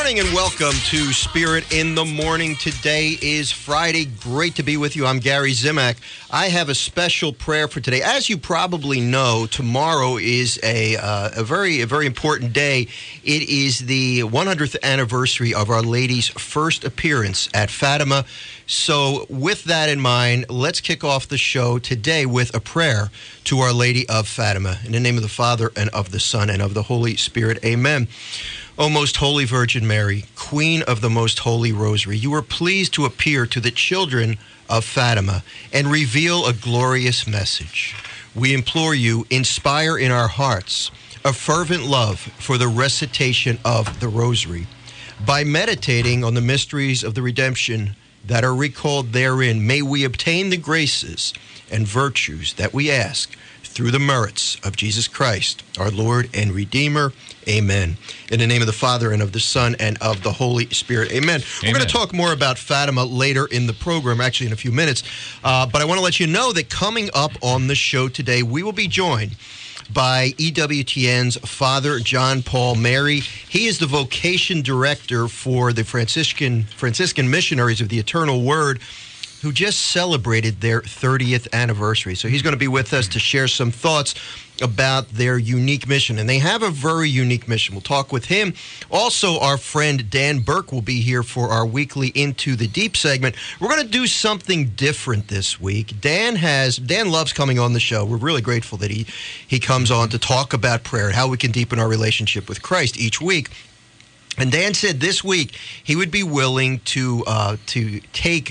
morning and welcome to Spirit in the Morning. Today is Friday. Great to be with you. I'm Gary Zimak. I have a special prayer for today. As you probably know, tomorrow is a very important day. It is the 100th anniversary of Our Lady's first appearance at Fatima. So with that in mind, let's kick off the show today with a prayer to Our Lady of Fatima. In the name of the Father, and of the Son, and of the Holy Spirit. Amen. O Most Holy Virgin Mary, Queen of the Most Holy Rosary, you are pleased to appear to the children of Fatima and reveal a glorious message. We implore you, inspire in our hearts a fervent love for the recitation of the Rosary. By meditating on the mysteries of the redemption that are recalled therein, may we obtain the graces and virtues that we ask through the merits of Jesus Christ, our Lord and Redeemer. Amen. In the name of the Father, and of the Son, and of the Holy Spirit. Amen. We're going to talk more about Fatima later in the program, actually in a few minutes. But I want to let you know that coming up on the show today, we will be joined by EWTN's Father John Paul Mary. He is the vocation director for the Franciscan Missionaries of the Eternal Word, who just celebrated their 30th anniversary. So he's going to be with us to share some thoughts about their unique mission. And they have a very unique mission. We'll talk with him. Also, our friend Dan Burke will be here for our weekly Into the Deep segment. We're going to do something different this week. Dan loves coming on the show. We're really grateful that he comes on to talk about prayer and how we can deepen our relationship with Christ each week. And Dan said this week he would be willing to take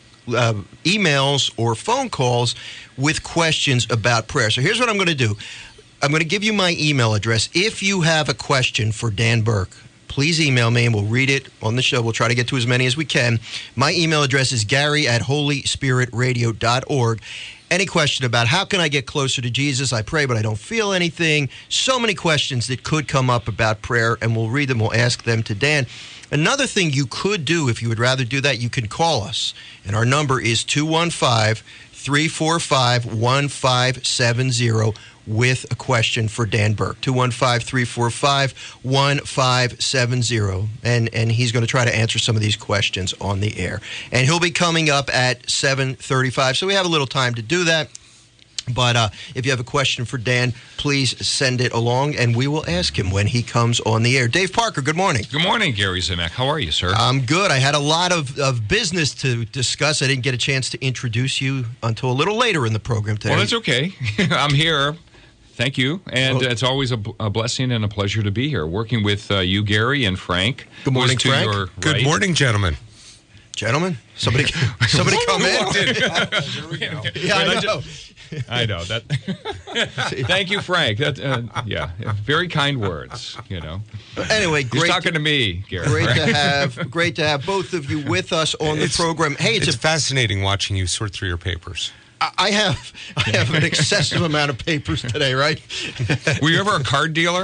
emails or phone calls with questions about prayer. So here's what I'm going to do. I'm going to give you my email address. If you have a question for Dan Burke, please email me and we'll read it on the show. We'll try to get to as many as we can. My email address is gary@holyspiritradio.org. Any question about how can I get closer to Jesus? I pray, but I don't feel anything. So many questions that could come up about prayer, and we'll read them. We'll ask them to Dan. Another thing you could do, if you would rather do that, you can call us. And our number is 215-345-1570 with a question for Dan Burke. 215-345-1570. And he's going to try to answer some of these questions on the air. And he'll be coming up at 7:35. So we have a little time to do that. But if you have a question for Dan, please send it along, and we will ask him when he comes on the air. Dave Parker, good morning. Good morning, Gary Zimak. How are you, sir? I'm good. I had a lot of business to discuss. I didn't get a chance to introduce you until a little later in the program today. Well, that's okay. I'm here. Thank you. And it's always a blessing and a pleasure to be here, working with you, Gary, and Frank. Good morning, Frank. Good morning, gentlemen. Gentlemen? Somebody come in. Here we go. Yeah, I know. I know that. Thank you, Frank. Very kind words. You know. Anyway, great. He's talking to me, Gary. Great to have both of you with us on the program. Hey, it's fascinating watching you sort through your papers. I have an excessive amount of papers today, right? Were you ever a card dealer?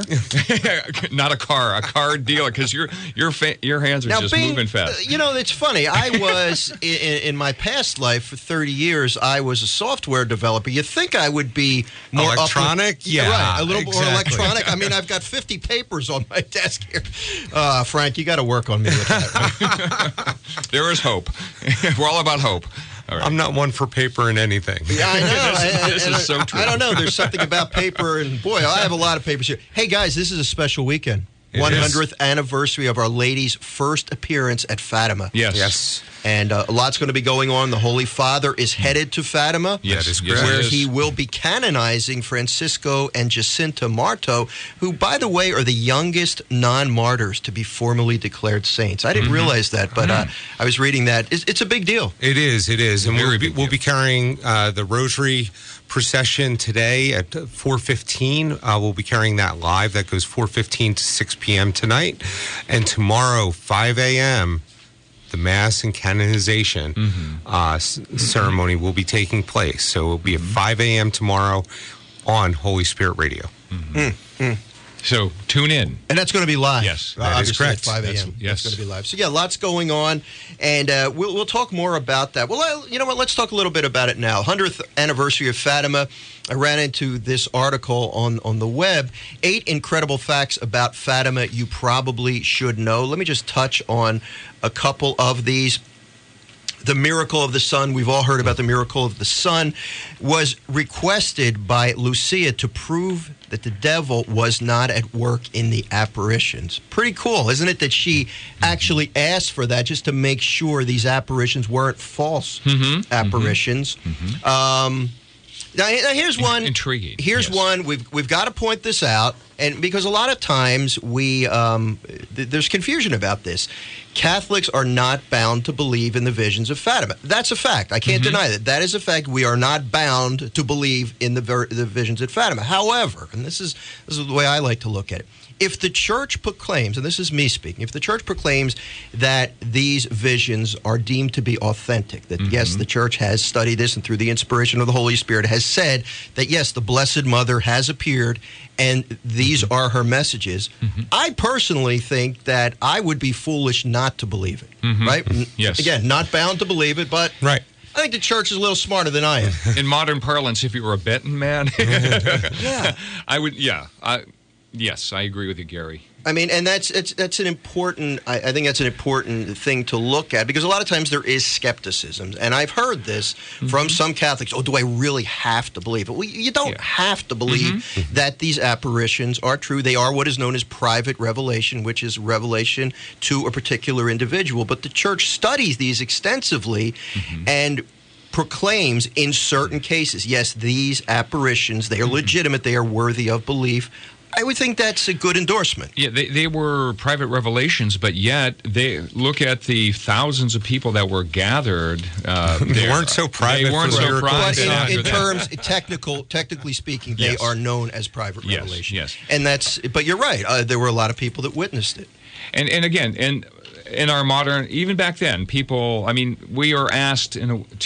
Not a card dealer, because your hands are now just moving fast. You know, it's funny. I was in my past life for 30 years. I was a software developer. You think I would be more electronic? Right, a little more electronic. I mean, I've got 50 papers on my desk here. Frank, you got to work on me with that. Right? There is hope. We're all about hope. Right. I'm not one for paper and anything. Yeah, I know. This is so true. I don't know. There's something about paper, and boy, I have a lot of papers here. Hey, guys, this is a special weekend. 100th anniversary of Our Lady's first appearance at Fatima. Yes. And a lot's going to be going on. The Holy Father is headed to Fatima, where he will be canonizing Francisco and Jacinta Marto, who, by the way, are the youngest non-martyrs to be formally declared saints. I didn't realize that, but I was reading that. It's a big deal. It is. And we'll be carrying the Rosary procession today at 4:15. We'll be carrying that live. That goes 4:15 to 6 p.m. tonight. And tomorrow, 5 a.m., the Mass and canonization ceremony will be taking place. So it will be at 5 a.m. tomorrow on Holy Spirit Radio. So tune in. And that's going to be live. Yes, that is correct. At 5 a.m. Yes. It's going to be live. So, yeah, lots going on. And we'll talk more about that. Well, you know what? Let's talk a little bit about it now. 100th anniversary of Fatima. I ran into this article on the web. 8 incredible facts about Fatima you probably should know. Let me just touch on a couple of these. The miracle of the sun, we've all heard about the miracle of the sun, was requested by Lucia to prove that the devil was not at work in the apparitions. Pretty cool, isn't it, that she actually asked for that just to make sure these apparitions weren't false apparitions. Now, here's one. Intriguing. Here's one. We've got to point this out, and because a lot of times there's confusion about this. Catholics are not bound to believe in the visions of Fatima. That's a fact. I can't deny that. That is a fact. We are not bound to believe in the visions at Fatima. However, and this is the way I like to look at it. If the church proclaims, and this is me speaking, if the church proclaims that these visions are deemed to be authentic, that yes, the church has studied this and through the inspiration of the Holy Spirit has said that yes, the Blessed Mother has appeared and these are her messages, I personally think that I would be foolish not to believe it, right? Yes. Again, not bound to believe it, but Right. I think the church is a little smarter than I am. In modern parlance, if you were a betting man, Yeah. I would. Yeah. Yes, I agree with you, Gary. I mean, and that's an important. I think that's an important thing to look at because a lot of times there is skepticism, and I've heard this from some Catholics. Oh, do I really have to believe it? Well, you don't have to believe that these apparitions are true. They are what is known as private revelation, which is revelation to a particular individual. But the Church studies these extensively, and proclaims in certain cases, yes, these apparitions, they are legitimate, they are worthy of belief. I would think that's a good endorsement. Yeah, they were private revelations, but yet they look at the thousands of people that were gathered. They weren't so private. They weren't so But private. in terms, technically speaking, they are known as private revelation. Yes. And but you're right. There were a lot of people that witnessed it. And again, in our modern, even back then, people, I mean, we are asked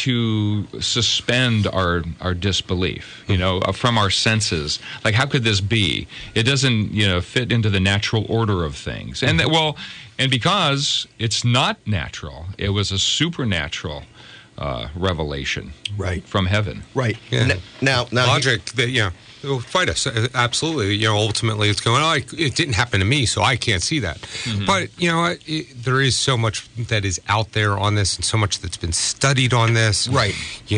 to suspend our disbelief, from our senses. Like, how could this be? It doesn't, fit into the natural order of things. And and because it's not natural, it was a supernatural revelation, right, from heaven, right. Yeah. Now, logic that it'll fight us. Absolutely. Ultimately it's going, it didn't happen to me, so I can't see that. But, there is so much that is out there on this and so much that's been studied on this. Right.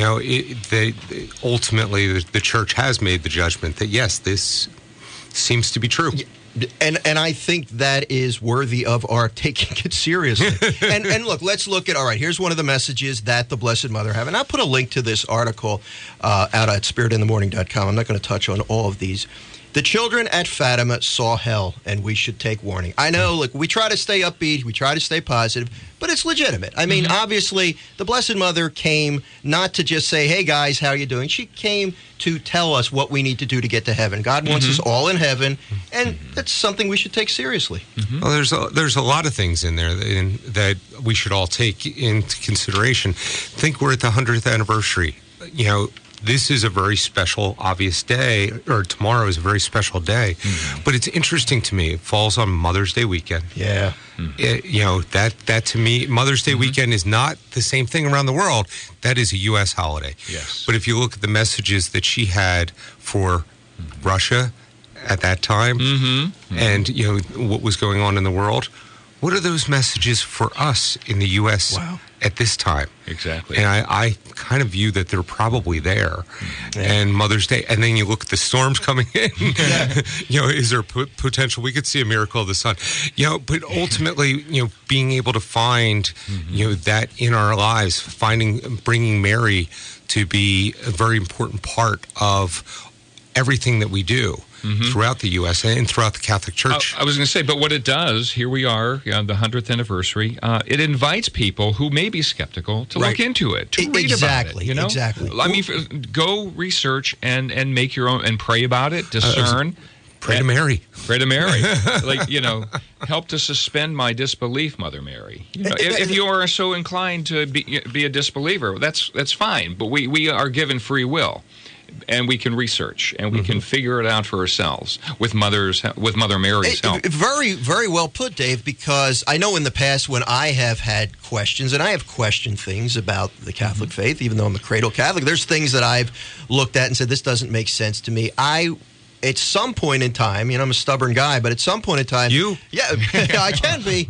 Ultimately, the church has made the judgment that, yes, this seems to be true. Yeah. And I think that is worthy of our taking it seriously. and look, let's look at, all right, here's one of the messages that the Blessed Mother have. And I'll put a link to this article out at spiritinthemorning.com. I'm not going to touch on all of these. The children at Fatima saw hell, and we should take warning. I know, look, we try to stay upbeat, we try to stay positive, but it's legitimate. I mean, obviously, the Blessed Mother came not to just say, hey, guys, how are you doing? She came to tell us what we need to do to get to heaven. God wants us all in heaven, and that's something we should take seriously. Well, there's a lot of things in there that we should all take into consideration. Think we're at the 100th anniversary. This is a very special, obvious day, or tomorrow is a very special day. But it's interesting to me. It falls on Mother's Day weekend. Yeah. That to me, Mother's Day weekend is not the same thing around the world. That is a U.S. holiday. Yes. But if you look at the messages that she had for Russia at that time, and what was going on in the world, what are those messages for us in the U.S. at this time? Exactly. And I kind of view that they're probably there. And Mother's Day, and then you look at the storms coming in. Is there potential? We could see a miracle of the sun. But ultimately, being able to find, that in our lives, bringing Mary to be a very important part of everything that we do. Throughout the U.S. and throughout the Catholic Church. I was going to say, but what it does, here we are, the 100th anniversary, it invites people who may be skeptical to look into it, to read about it. Exactly. I mean, go research and make your own, and pray about it, discern. Pray to Mary. Pray to Mary. Help to suspend my disbelief, Mother Mary. If you are so inclined to be a disbeliever, that's fine, but we are given free will. and we can research, and we can figure it out for ourselves with Mother Mary's help. Very, very well put, Dave, because I know in the past when I have had questions, and I have questioned things about the Catholic faith, even though I'm a cradle Catholic, there's things that I've looked at and said, this doesn't make sense to me. At some point in time, I'm a stubborn guy, but at some point in time... You? Yeah, I can be.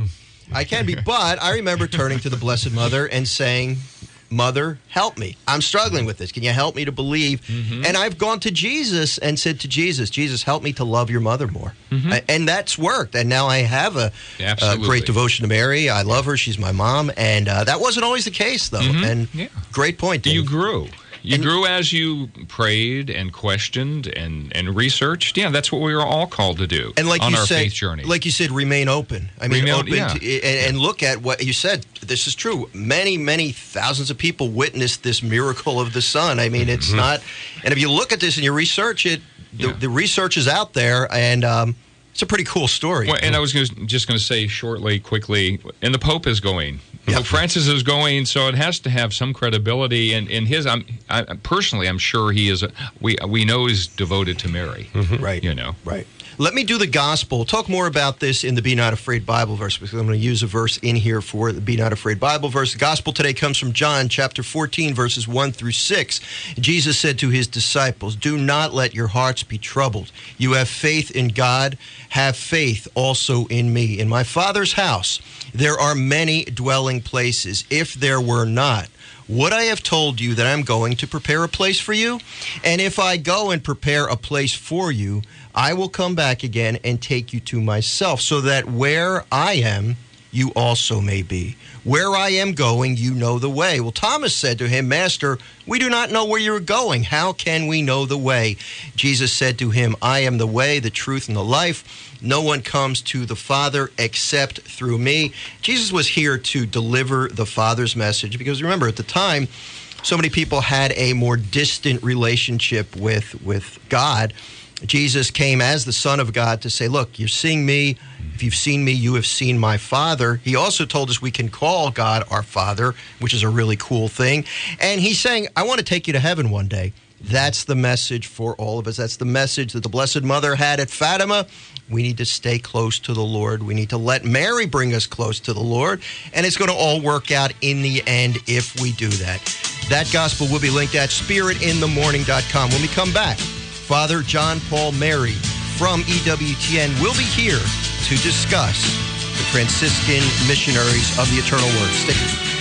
But I remember turning to the Blessed Mother and saying, Mother, help me. I'm struggling with this. Can you help me to believe? And I've gone to Jesus and said to Jesus, help me to love your mother more. And that's worked. And now I have a great devotion to Mary. I love her. She's my mom. And that wasn't always the case, though. And great point, Dave. You grew. You grew as you prayed and questioned and researched. Yeah, that's what we were all called to do on our faith journey. Like you said, remain open. I mean, and look at what you said. This is true. Many, many thousands of people witnessed this miracle of the sun. I mean, it's not... And if you look at this and you research it, the research is out there, and it's a pretty cool story. Well, and I was just going to say quickly, and the Pope is going. Francis is going, so it has to have some credibility. And in his, personally, I'm sure he is. We know he's devoted to Mary, right? Right. Let me do the gospel. Talk more about this in the Be Not Afraid Bible verse, because I'm going to use a verse in here for the Be Not Afraid Bible verse. The gospel today comes from John chapter 14, verses 1 through 6. Jesus said to his disciples, "Do not let your hearts be troubled. You have faith in God. Have faith also in me. In my Father's house there are many dwelling places. If there were not, would I have told you that I'm going to prepare a place for you? And if I go and prepare a place for you, I will come back again and take you to myself, so that where I am, you also may be. Where I am going, you know the way." Well, Thomas said to him, "Master, we do not know where you are going. How can we know the way?" Jesus said to him, "I am the way, the truth, and the life. No one comes to the Father except through me." Jesus was here to deliver the Father's message, because remember, at the time, so many people had a more distant relationship with God. Jesus came as the Son of God to say, look, you're seeing me. If you've seen me, you have seen my Father. He also told us we can call God our Father, which is a really cool thing. And he's saying, I want to take you to heaven one day. That's the message for all of us. That's the message that the Blessed Mother had at Fatima. We need to stay close to the Lord. We need to let Mary bring us close to the Lord. And it's going to all work out in the end if we do that. That gospel will be linked at spiritinthemorning.com. When we come back, Father John Paul Mary from EWTN will be here to discuss the Franciscan missionaries of the Eternal Word. Stick with me.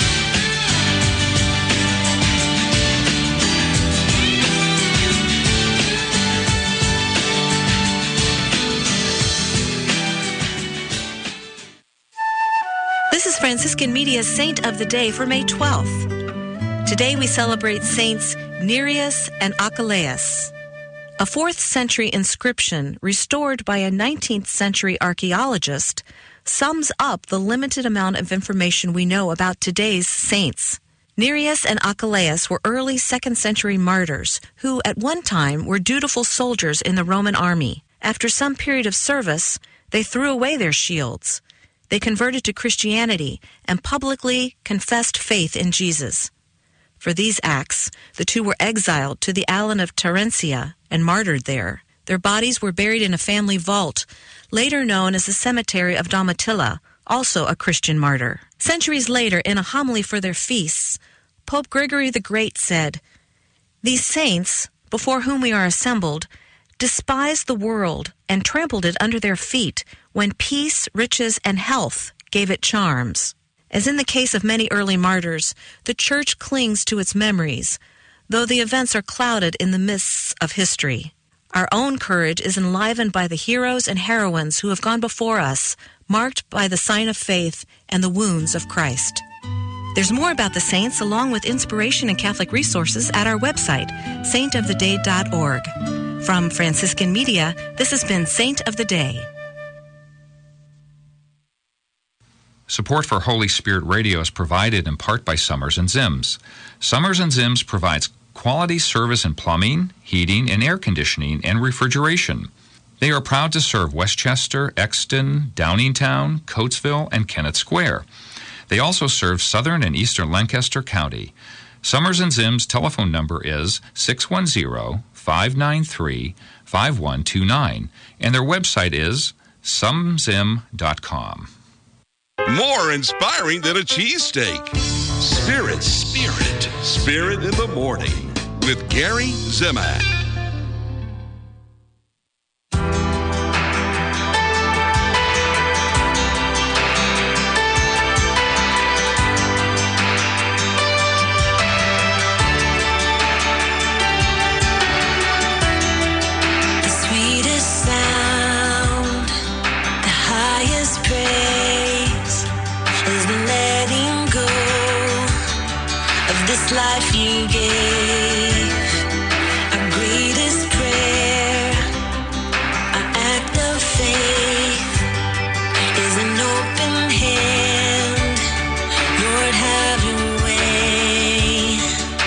This is Franciscan Media's Saint of the Day for May 12th. Today we celebrate Saints Nereus and Achilleus. A 4th century inscription restored by a 19th century archaeologist sums up the limited amount of information we know about today's saints. Nereus and Achilleus were early 2nd century martyrs who at one time were dutiful soldiers in the Roman army. After some period of service, they threw away their shields. They converted to Christianity and publicly confessed faith in Jesus. For these acts, the two were exiled to the island of Terentia and martyred there. Their bodies were buried in a family vault, later known as the Cemetery of Domitilla, also a Christian martyr. Centuries later, in a homily for their feasts, Pope Gregory the Great said, "These saints, before whom we are assembled, despised the world and trampled it under their feet when peace, riches, and health gave it charms." As in the case of many early martyrs, the Church clings to its memories, though the events are clouded in the mists of history. Our own courage is enlivened by the heroes and heroines who have gone before us, marked by the sign of faith and the wounds of Christ. There's more about the saints, along with inspiration and Catholic resources, at our website, saintoftheday.org. From Franciscan Media, this has been Saint of the Day. Support for Holy Spirit Radio is provided in part by Summers and Zims. Summers and Zims provides quality service in plumbing, heating, and air conditioning, and refrigeration. They are proud to serve Westchester, Exton, Downingtown, Coatesville, and Kennett Square. They also serve southern and eastern Lancaster County. Summers and Zim's telephone number is 610-593-5129, and their website is sumzim.com. More inspiring than a cheesesteak. Spirit in the morning with Gary Zimak. Life you gave, our greatest prayer, our act of faith is an open hand. Lord, have your way.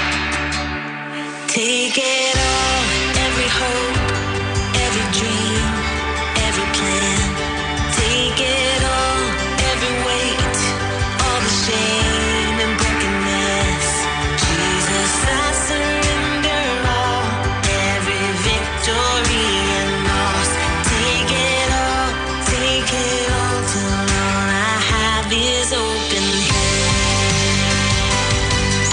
Take it all, every hope, every dream, every plan. Take it all, every weight, all the shame and brokenness. I surrender all, every victory and loss. Take it all till all I have is open hands.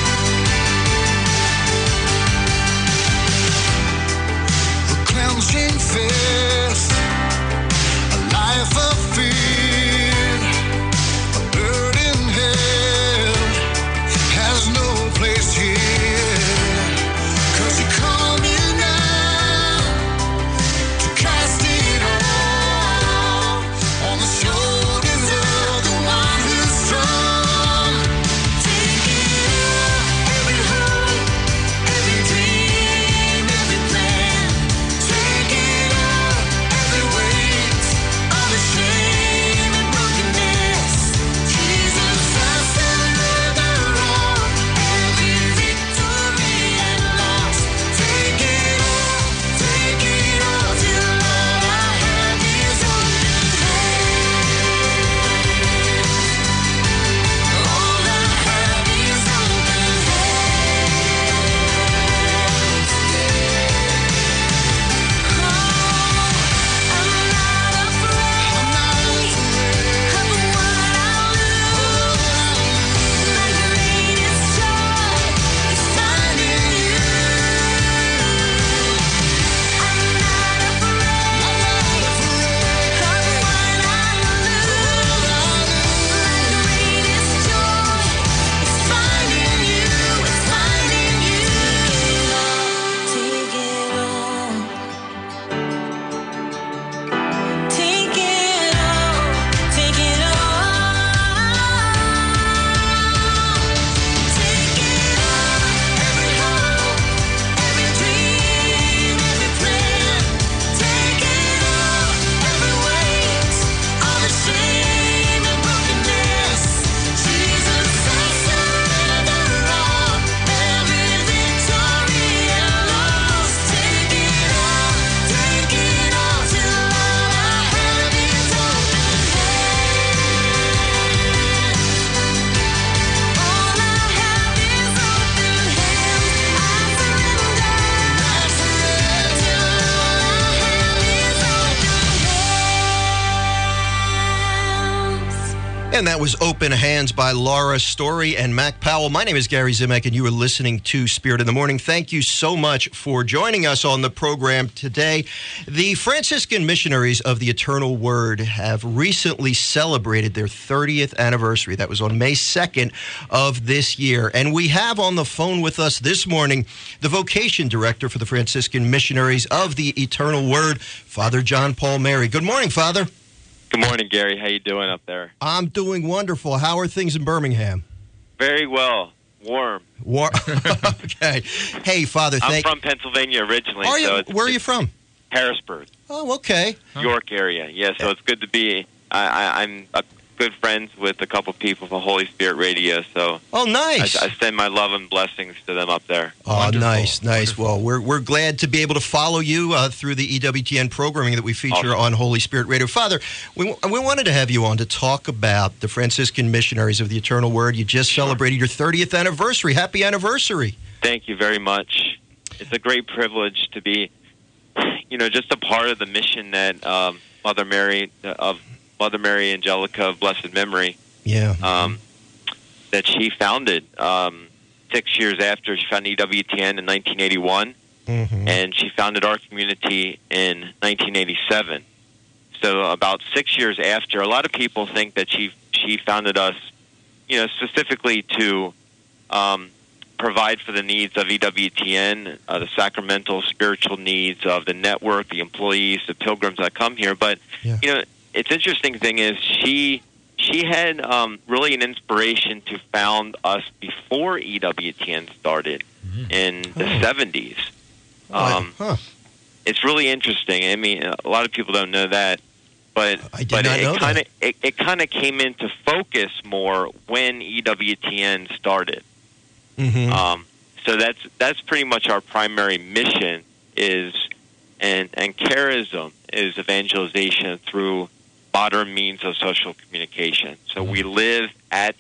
A clenching fist, a life of fear, a burden head has no place here. And that was Open Hands by Laura Story and Mac Powell. My name is Gary Zimak, and you are listening to Spirit in the Morning. Thank you so much for joining us on the program today. The Franciscan Missionaries of the Eternal Word have recently celebrated their 30th anniversary. That was on May 2nd of this year. And we have on the phone with us this morning the Vocation Director for the Franciscan Missionaries of the Eternal Word, Father John Paul Mary. Good morning, Father. Good morning, Gary. How you doing up there? I'm doing wonderful. How are things in Birmingham? Very well. Warm. Okay. Hey, Father. I'm from Pennsylvania originally. Are you? So Where are you from? Harrisburg. Oh, okay. York area. Yeah, so it's good to be. I'm good friends with a couple people from Holy Spirit Radio, so Oh, nice. I send my love and blessings to them up there. Oh, Wonderful. nice. Wonderful. Well, we're glad to be able to follow you through the EWTN programming that we feature Awesome. on Holy Spirit Radio. Father, we wanted to have you on to talk about the Franciscan Missionaries of the Eternal Word. You just celebrated your 30th anniversary. Happy anniversary. Thank you very much. It's a great privilege to be, just a part of the mission that Mother Mary Angelica of blessed memory, Yeah. that she founded 6 years after she founded EWTN in 1981, Mhm. and she founded our community in 1987. So about 6 years after, a lot of people think that she founded us, specifically to provide for the needs of EWTN, the sacramental spiritual needs of the network, the employees, the pilgrims that come here. But Yeah. it's interesting thing is she had really an inspiration to found us before EWTN started in the 70s. Huh. It's really interesting. I mean, a lot of people don't know that, but I did not know that. it kind of came into focus more when EWTN started. Mhm. So that's pretty much our primary mission and charism is evangelization through modern means of social communication. So we live at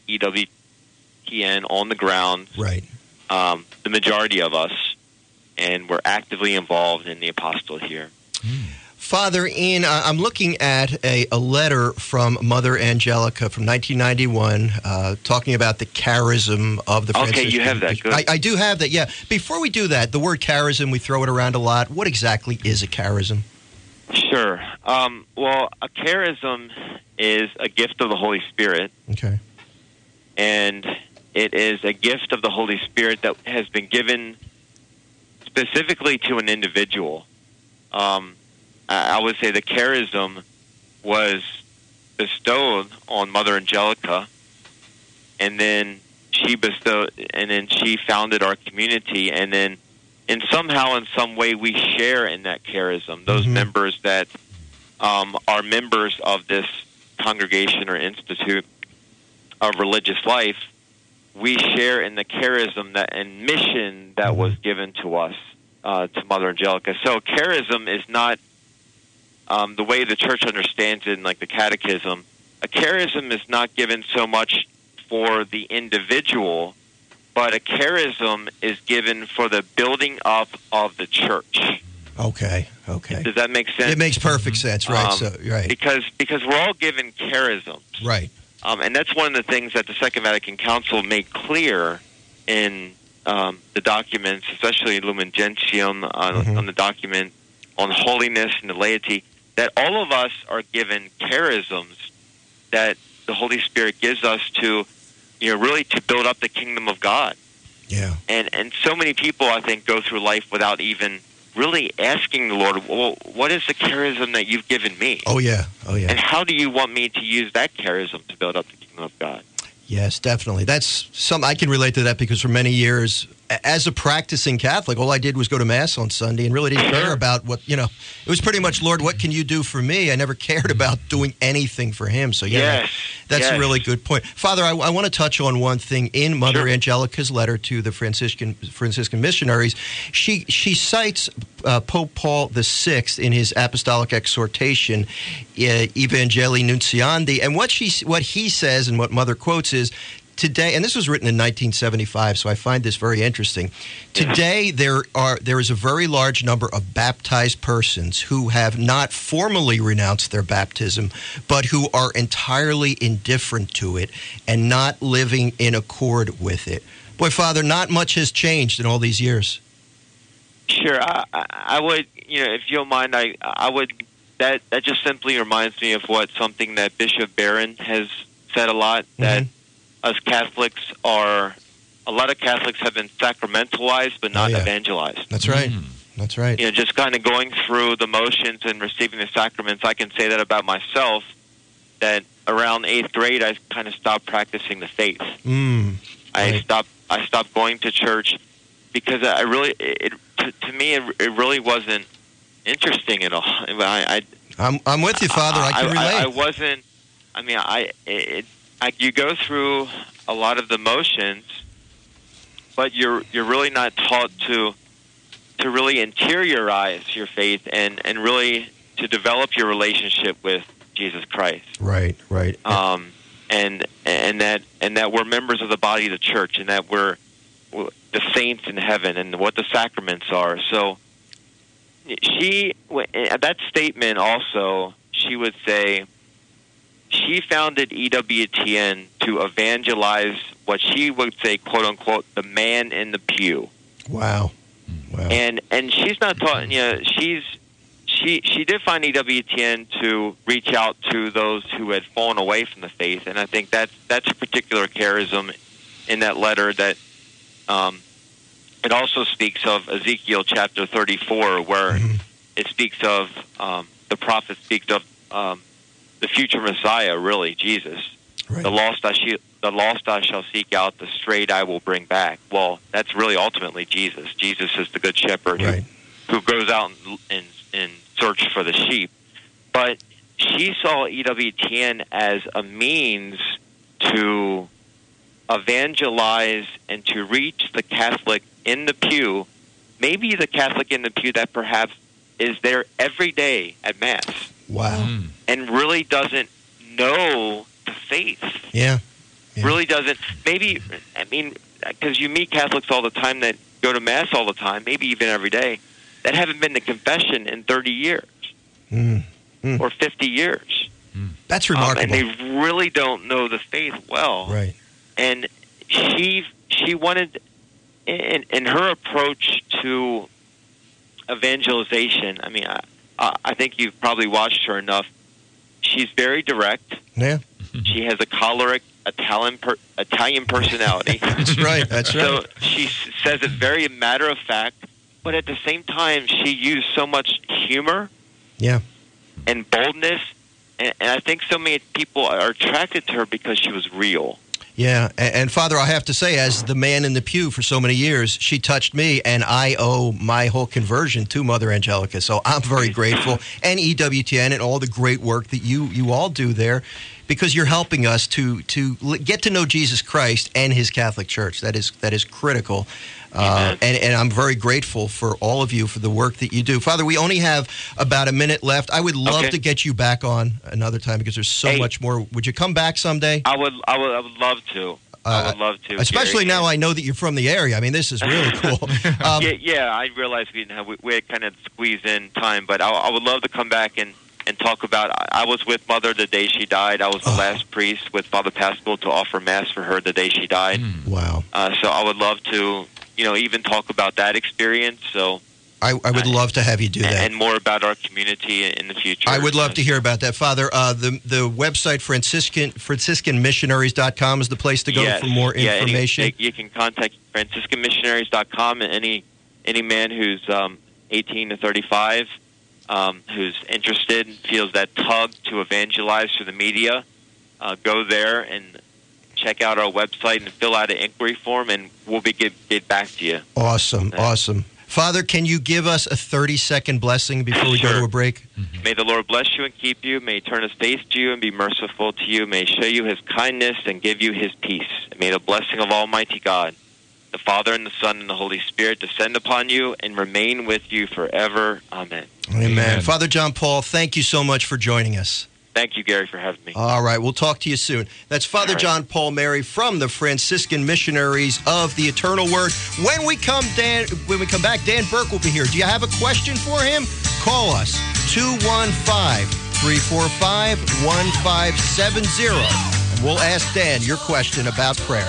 EWTN on the ground, Right. the majority of us, and we're actively involved in the apostolate here. Father, I'm looking at a letter from Mother Angelica from 1991 talking about the charism of the Franciscan. Okay, you have that. Good. I do have that, yeah. Before we do that, the word charism, we throw it around a lot. What exactly is a charism? Sure. Well, a charism is a gift of the Holy Spirit, Okay. and it is a gift of the Holy Spirit that has been given specifically to an individual. I would say the charism was bestowed on Mother Angelica, and then she founded our community, and then in some way we share in that charism. Those members that are members of this congregation or institute of religious life, we share in the charism and mission that was given to us, to Mother Angelica. So charism is not the way the church understands it in like the catechism. A charism is not given so much for the individual, but a charism is given for the building up of the church. Okay. Does that make sense? It makes perfect sense, right? Right. Because we're all given charisms. Right. And that's one of the things that the Second Vatican Council made clear in the documents, especially Lumen Gentium, on the document on holiness and the laity, that all of us are given charisms that the Holy Spirit gives us to, really to build up the kingdom of God. Yeah. And so many people, I think, go through life without even really asking the Lord, well, what is the charism that you've given me? Oh, yeah. And how do you want me to use that charism to build up the kingdom of God? Yes, definitely. That's I can relate to that because for many years, as a practicing Catholic, all I did was go to Mass on Sunday and really didn't care about what, it was pretty much, Lord, what can you do for me? I never cared about doing anything for him. So, that's a really good point. Father, I want to touch on one thing in Mother Angelica's letter to the Franciscan missionaries. She cites Pope Paul VI in his apostolic exhortation, Evangelii Nuntiandi, and what he says and what Mother quotes is, today, and this was written in 1975, so I find this very interesting. Today, there is a very large number of baptized persons who have not formally renounced their baptism, but who are entirely indifferent to it and not living in accord with it. Boy, Father, not much has changed in all these years. Sure, I would, if you don't mind, I would. That just simply reminds me of something that Bishop Barron has said a lot, that us Catholics a lot of Catholics have been sacramentalized but not evangelized. That's right. That's right. Just kind of going through the motions and receiving the sacraments. I can say that about myself, that around 8th grade I kind of stopped practicing the faith. I stopped going to church because I really, to me, it really wasn't interesting at all. I'm with you, Father. I can relate. I mean, you go through a lot of the motions, but you're really not taught to really interiorize your faith and really to develop your relationship with Jesus Christ. Right. And that we're members of the body of the church, and that we're the saints in heaven, and what the sacraments are. So that statement also, she would say she founded EWTN to evangelize what she would say, quote unquote, the man in the pew. Wow. And she's not taught. She did find EWTN to reach out to those who had fallen away from the faith, and I think that's a particular charism in that letter that it also speaks of Ezekiel chapter 34, where it speaks of the prophet speaks of the future Messiah, really Jesus. Right. The lost I shall seek out, the strayed I will bring back. Well, that's really ultimately Jesus. Jesus is the good shepherd who goes out and search for the sheep. But she saw EWTN as a means to evangelize and to reach the Catholic in the pew, maybe the Catholic in the pew that perhaps is there every day at Mass. Wow. And really doesn't know the faith. Yeah. Really doesn't. Maybe, I mean, because you meet Catholics all the time that go to Mass all the time, maybe even every day, that haven't been to confession in 30 years or 50 years. That's remarkable. And they really don't know the faith well. Right. And she wanted, in her approach to evangelization, I mean, I think you've probably watched her enough. She's very direct. Yeah. She has a choleric Italian personality. That's right. So she says it very matter of fact, but at the same time, she used so much humor and boldness. And I think so many people are attracted to her because she was real. Yeah, and Father, I have to say, as the man in the pew for so many years, she touched me, and I owe my whole conversion to Mother Angelica. So I'm very grateful, and EWTN and all the great work that you all do there, because you're helping us to get to know Jesus Christ and His Catholic Church. That is critical. And I'm very grateful for all of you for the work that you do. Father, we only have about a minute left. I would love to get you back on another time because there's so much more. Would you come back someday? I would love to. I would love to. Especially Gary. now I know that you're from the area. I mean, this is really cool. I realized we had kind of squeezed in time, but I would love to come back and talk about. I was with Mother the day she died. I was the last priest with Father Pascal to offer Mass for her the day she died. Wow. So I would love to, even talk about that experience. So I would love to have you do that. And more about our community in the future. I would love to hear about that. Father, the website, FranciscanMissionaries.com is the place to go for more information. You can contact FranciscanMissionaries.com, and any man who's 18 to 35 who's interested and feels that tug to evangelize through the media, go there and check out our website and fill out an inquiry form, and we'll get back to you. Awesome. Father, can you give us a 30-second blessing before we go to a break? May the Lord bless you and keep you. May He turn His face to you and be merciful to you. May He show you His kindness and give you His peace. And may the blessing of Almighty God, the Father and the Son and the Holy Spirit descend upon you and remain with you forever. Amen. Amen. Father John Paul, thank you so much for joining us. Thank you, Gary, for having me. All right, we'll talk to you soon. That's Father John Paul Mary from the Franciscan Missionaries of the Eternal Word. When we come back, Dan Burke will be here. Do you have a question for him? Call us 215-345-1570, and we'll ask Dan your question about prayer.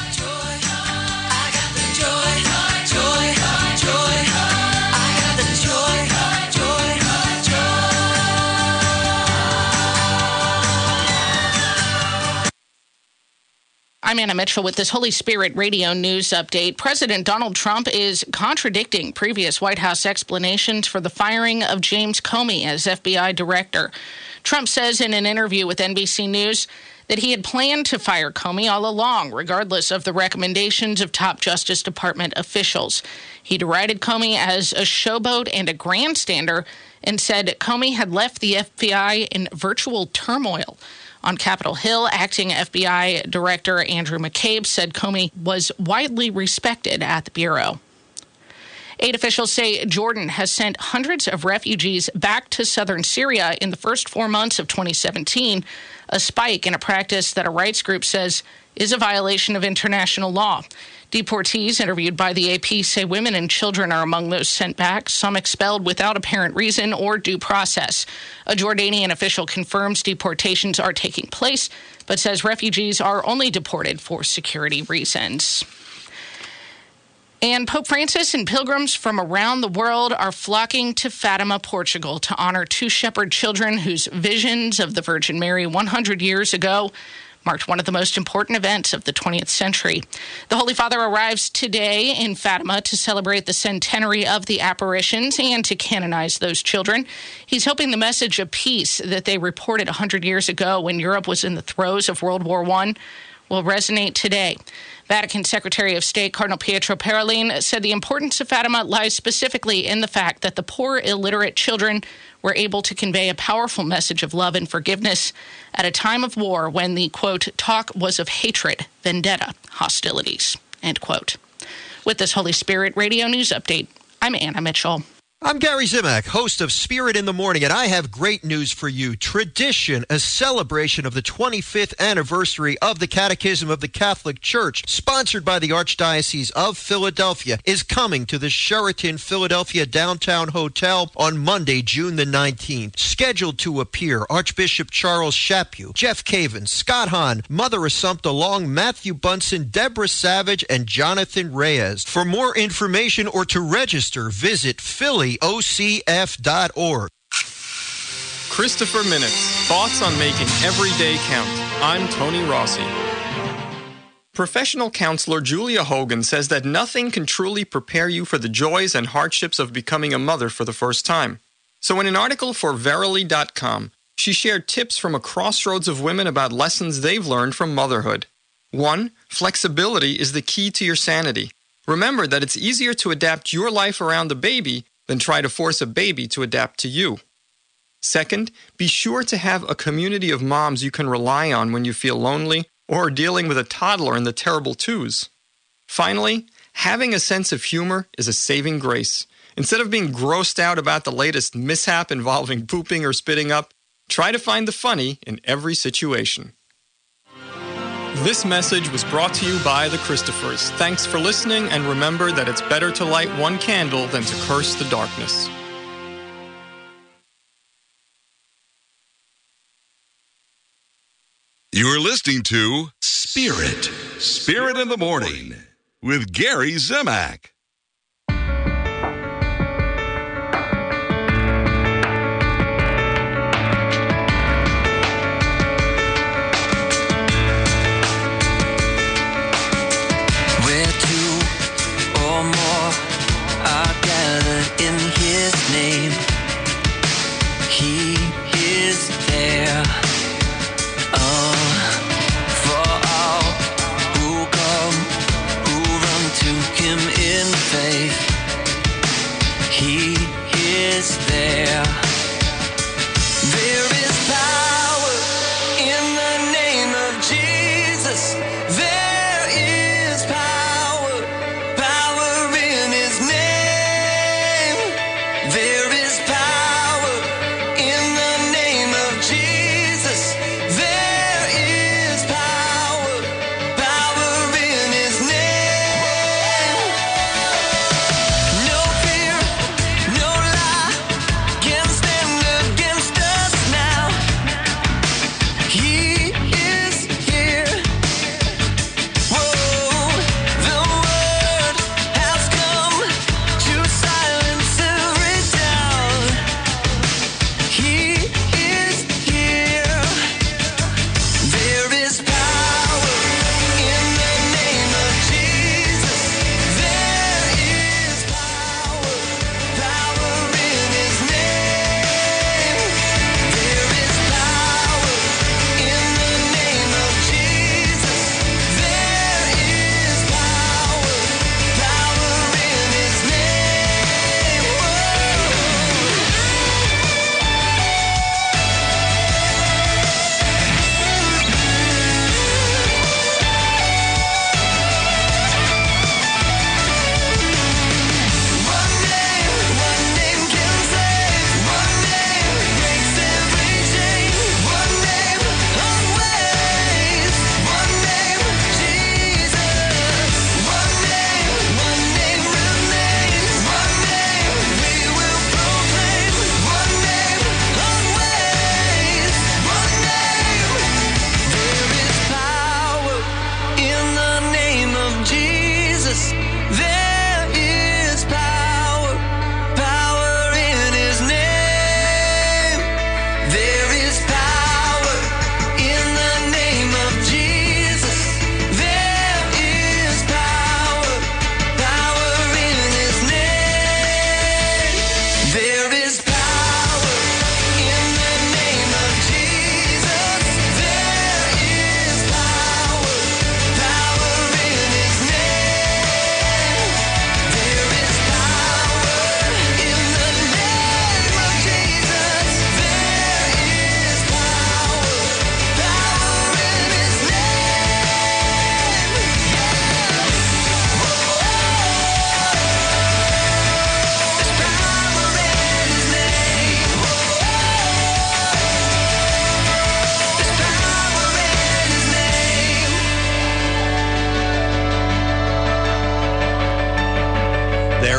I'm Anna Mitchell with this Holy Spirit Radio News Update. President Donald Trump is contradicting previous White House explanations for the firing of James Comey as FBI director. Trump says in an interview with NBC News that he had planned to fire Comey all along, regardless of the recommendations of top Justice Department officials. He derided Comey as a showboat and a grandstander and said Comey had left the FBI in virtual turmoil. On Capitol Hill, acting FBI Director Andrew McCabe said Comey was widely respected at the Bureau. Aid officials say Jordan has sent hundreds of refugees back to southern Syria in the first 4 months of 2017, a spike in a practice that a rights group says is a violation of international law. Deportees interviewed by the AP say women and children are among those sent back, some expelled without apparent reason or due process. A Jordanian official confirms deportations are taking place, but says refugees are only deported for security reasons. And Pope Francis and pilgrims from around the world are flocking to Fatima, Portugal, to honor two shepherd children whose visions of the Virgin Mary 100 years ago marked one of the most important events of the 20th century. The Holy Father arrives today in Fatima to celebrate the centenary of the apparitions and to canonize those children. He's hoping the message of peace that they reported 100 years ago when Europe was in the throes of World War I will resonate today. Vatican Secretary of State Cardinal Pietro Parolin said the importance of Fatima lies specifically in the fact that the poor, illiterate children were able to convey a powerful message of love and forgiveness at a time of war when the, quote, talk was of hatred, vendetta, hostilities, end quote. With this Holy Spirit Radio News Update, I'm Anna Mitchell. I'm Gary Zimak, host of Spirit in the Morning, and I have great news for you. Tradition, a celebration of the 25th anniversary of the Catechism of the Catholic Church, sponsored by the Archdiocese of Philadelphia, is coming to the Sheraton Philadelphia Downtown Hotel on Monday, June the 19th. Scheduled to appear Archbishop Charles Chaput, Jeff Caven, Scott Hahn, Mother Assumpta Long, Matthew Bunson, Deborah Savage, and Jonathan Reyes. For more information or to register, visit phillyocf.org. Christopher Minutes, thoughts on making every day count. I'm Tony Rossi. Professional counselor Julia Hogan says that nothing can truly prepare you for the joys and hardships of becoming a mother for the first time. So in an article for Verily.com, she shared tips from a crossroads of women about lessons they've learned from motherhood. 1. Flexibility is the key to your sanity. Remember that it's easier to adapt your life around the baby than try to force a baby to adapt to you. Second, be sure to have a community of moms you can rely on when you feel lonely or are dealing with a toddler in the terrible twos. Finally, having a sense of humor is a saving grace. Instead of being grossed out about the latest mishap involving pooping or spitting up, try to find the funny in every situation. This message was brought to you by the Christophers. Thanks for listening, and remember that it's better to light one candle than to curse the darkness. You're listening to Spirit in the Morning with Gary Zimak. In his name, he is there. For all who come, who run to him in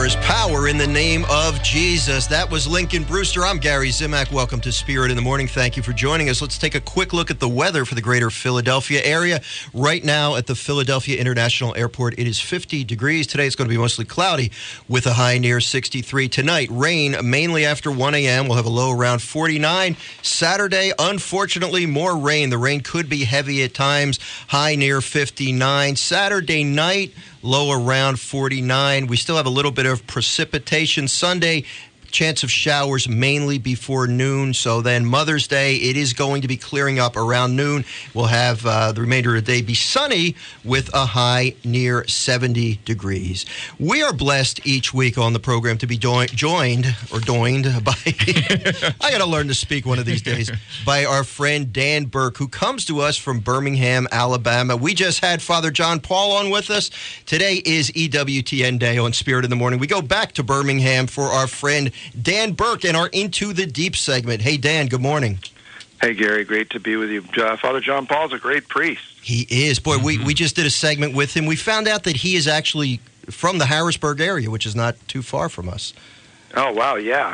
There is power in the name of Jesus. That was Lincoln Brewster. I'm Gary Zimak. Welcome to Spirit in the Morning. Thank you for joining us. Let's take a quick look at the weather for the greater Philadelphia area. Right now at the Philadelphia International Airport, it is 50 degrees. Today it's going to be mostly cloudy with a high near 63. Tonight, rain mainly after 1 a.m. We'll have a low around 49. Saturday, unfortunately, more rain. The rain could be heavy at times, high near 59. Saturday night, low around 49. We still have a little bit of precipitation. Sunday, chance of showers mainly before noon. So then Mother's Day, it is going to be clearing up around noon. We'll have the remainder of the day be sunny with a high near 70 degrees. We are blessed each week on the program to be joined by, I got to learn to speak one of these days, by our friend Dan Burke, who comes to us from Birmingham, Alabama. We just had Father John Paul on with us. Today is EWTN Day on Spirit in the Morning. We go back to Birmingham for our friend Dan Burke and our Into the Deep segment. Hey, Dan, good morning. Hey, Gary, great to be with you. Father John Paul's a great priest. He is. Boy, we just did a segment with him. We found out that he is actually from the Harrisburg area, which is not too far from us. Oh, wow, yeah.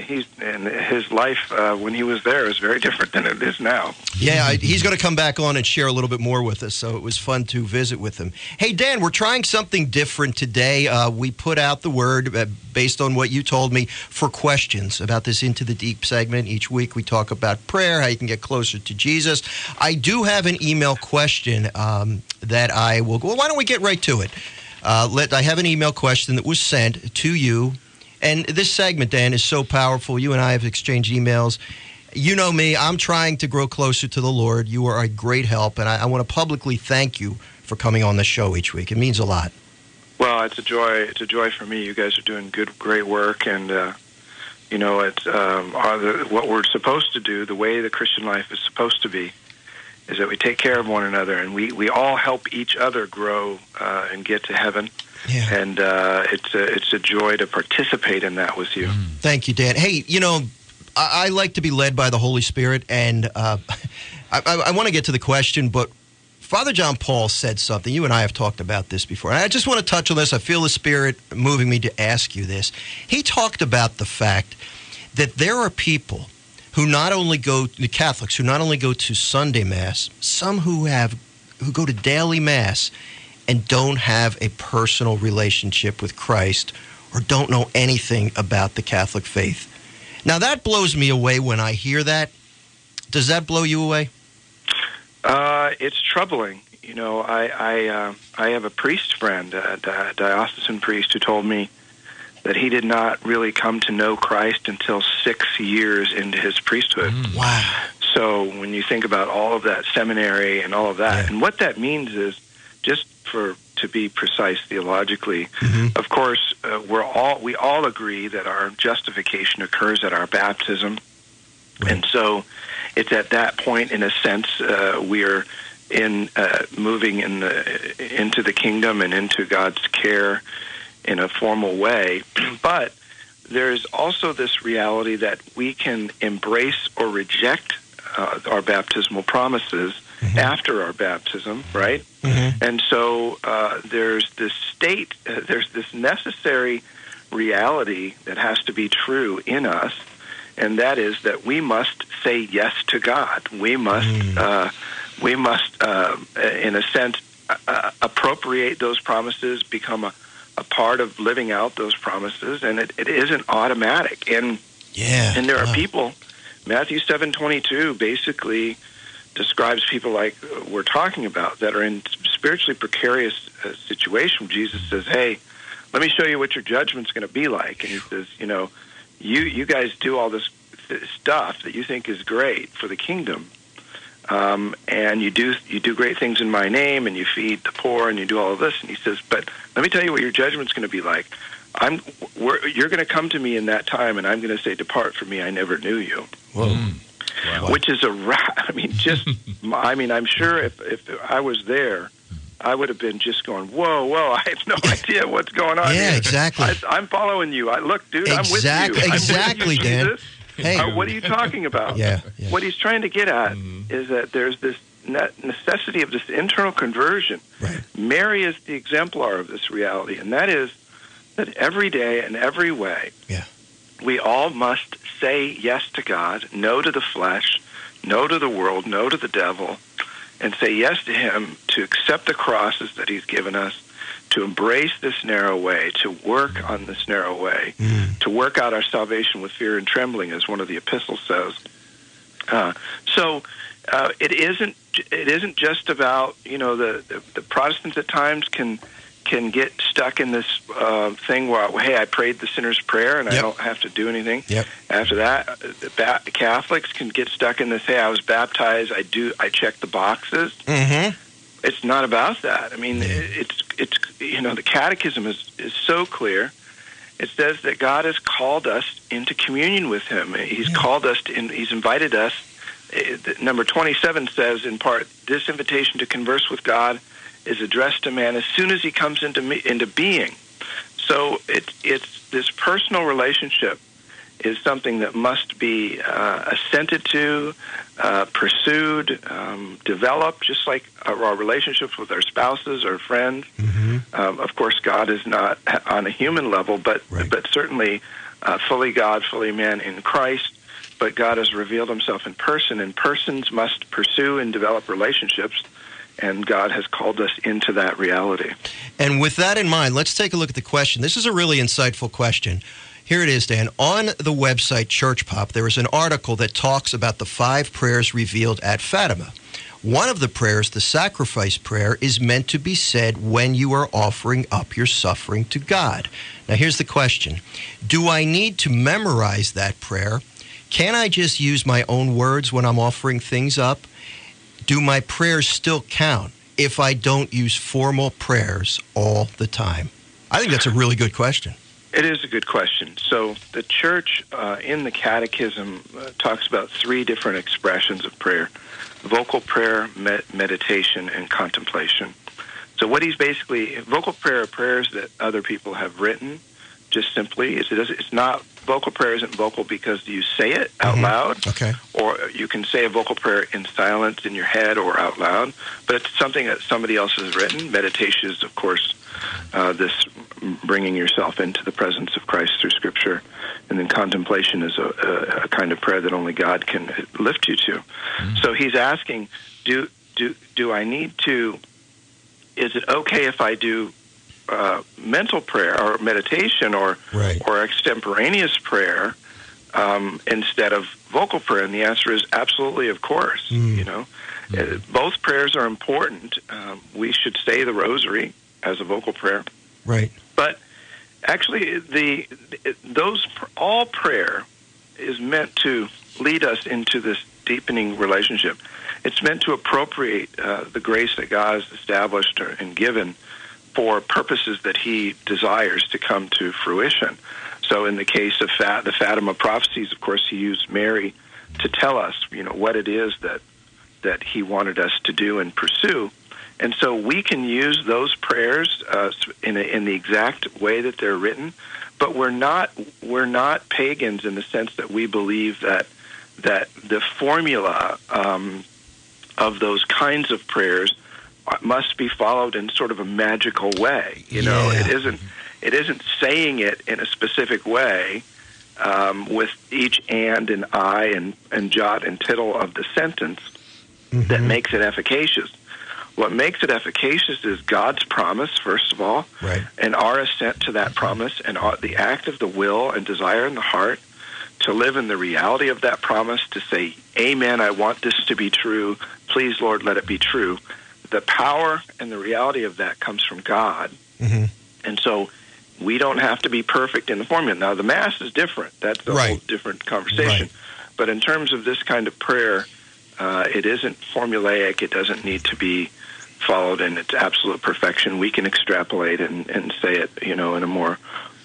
His life when he was there is very different than it is now. Yeah, he's going to come back on and share a little bit more with us, so it was fun to visit with him. Hey, Dan, we're trying something different today. We put out the word, based on what you told me, for questions about this Into the Deep segment. Each week we talk about prayer, how you can get closer to Jesus. I do have an email question that I will go. Well, why don't we get right to it? I have an email question that was sent to you. And this segment, Dan, is so powerful. You and I have exchanged emails. You know me. I'm trying to grow closer to the Lord. You are a great help, and I want to publicly thank you for coming on the show each week. It means a lot. Well, it's a joy. It's a joy for me. You guys are doing great work, and it's what we're supposed to do. The way the Christian life is supposed to be is that we take care of one another, and we all help each other grow and get to heaven. Yeah. And it's a joy to participate in that with you. Thank you, Dan. Hey, I like to be led by the Holy Spirit, and I want to get to the question, but Father John Paul said something. You and I have talked about this before, and I just want to touch on this. I feel the Spirit moving me to ask you this. He talked about the fact that there are people who not only go, the Catholics, who not only go to Sunday Mass, some who go to daily Mass and don't have a personal relationship with Christ or don't know anything about the Catholic faith. Now, that blows me away when I hear that. Does that blow you away? It's troubling. I have a priest friend, a diocesan priest, who told me that he did not really come to know Christ until 6 years into his priesthood. Wow. So when you think about all of that seminary and all of that, and what that means is, just to be precise theologically, of course, we all agree that our justification occurs at our baptism, and so it's at that point, in a sense, we're moving into the kingdom and into God's care in a formal way. But there's also this reality that we can embrace or reject our baptismal promises after our baptism, right? And so there's this there's this necessary reality that has to be true in us, and that is that we must say yes to God. We must, in a sense, appropriate those promises, become a part of living out those promises, and it isn't automatic. And there are people. Matthew 7:22 basically describes people like we're talking about that are in spiritually precarious situation. Jesus says, "Hey, let me show you what your judgment's going to be like." And he says, you guys do all this stuff that you think is great for the kingdom, and you do great things in my name, and you feed the poor, and you do all of this. And he says, "But let me tell you what your judgment's going to be like. You're going to come to me in that time, and I'm going to say, 'Depart from me, I never knew you.'" Whoa. Wow. Which is I'm sure if I was there, I would have been just going, whoa, I have no idea what's going on here. Exactly. I'm following you. Look, dude, I'm with you. Exactly, Dan. Hey. What are you talking about? Yeah. What he's trying to get at is that there's this necessity of this internal conversion. Right. Mary is the exemplar of this reality, and that is that every day and every way, we all must say yes to God, no to the flesh, no to the world, no to the devil, and say yes to him, to accept the crosses that he's given us, to embrace this narrow way, to work on this narrow way, to work out our salvation with fear and trembling, as one of the epistles says. So it isn't just about, the Protestants at times can get stuck in this thing where, hey, I prayed the sinner's prayer and I don't have to do anything. After that, Catholics can get stuck in this, hey, I was baptized, I checked the boxes. It's not about that. I mean, it's the Catechism is so clear. It says that God has called us into communion with him. He's called us he's invited us. Number 27 says, in part, this invitation to converse with God is addressed to man as soon as he comes into being. So it's this personal relationship is something that must be assented to, pursued, developed, just like our relationships with our spouses or friends. Of course, God is not on a human level, but certainly fully God, fully man in Christ. But God has revealed himself in person, and persons must pursue and develop relationships, and God has called us into that reality. And with that in mind, let's take a look at the question. This is a really insightful question. Here it is, Dan. On the website Church Pop, there is an article that talks about the 5 prayers revealed at Fatima. One of the prayers, the sacrifice prayer, is meant to be said when you are offering up your suffering to God. Now, here's the question. Do I need to memorize that prayer? Can I just use my own words when I'm offering things up? Do my prayers still count if I don't use formal prayers all the time? I think that's a really good question. It is a good question. So the Church in the Catechism talks about 3 different expressions of prayer: vocal prayer, meditation, and contemplation. So what he's basically, vocal prayer are prayers that other people have written, just simply. It's not, vocal prayer isn't vocal because you say it out loud. Okay. Or you can say a vocal prayer in silence in your head or out loud, but it's something that somebody else has written. Meditation is, of course, this bringing yourself into the presence of Christ through Scripture. And then contemplation is a kind of prayer that only God can lift you to. So he's asking, do I need to, is it okay if I do mental prayer or meditation or extemporaneous prayer instead of vocal prayer? And the answer is absolutely, of course. Both prayers are important. We should say the rosary as a vocal prayer. Right. But actually, all prayer is meant to lead us into this deepening relationship. It's meant to appropriate the grace that God has established and given for purposes that he desires to come to fruition. So in the case of the Fatima prophecies, of course, he used Mary to tell us, what it is that he wanted us to do and pursue. And so we can use those prayers in the exact way that they're written, but we're not pagans in the sense that we believe that the formula of those kinds of prayers must be followed in sort of a magical way. It isn't saying it in a specific way with each and I and jot and tittle of the sentence that makes it efficacious. What makes it efficacious is God's promise, first of all, and our assent to that promise, and the act of the will and desire in the heart to live in the reality of that promise, to say, amen, I want this to be true. Please, Lord, let it be true. The power and the reality of that comes from God. And so we don't have to be perfect in the formula. Now, the Mass is different. That's a whole different conversation. But in terms of this kind of prayer, it isn't formulaic. It doesn't need to be followed in its absolute perfection. We can extrapolate and say it, in a more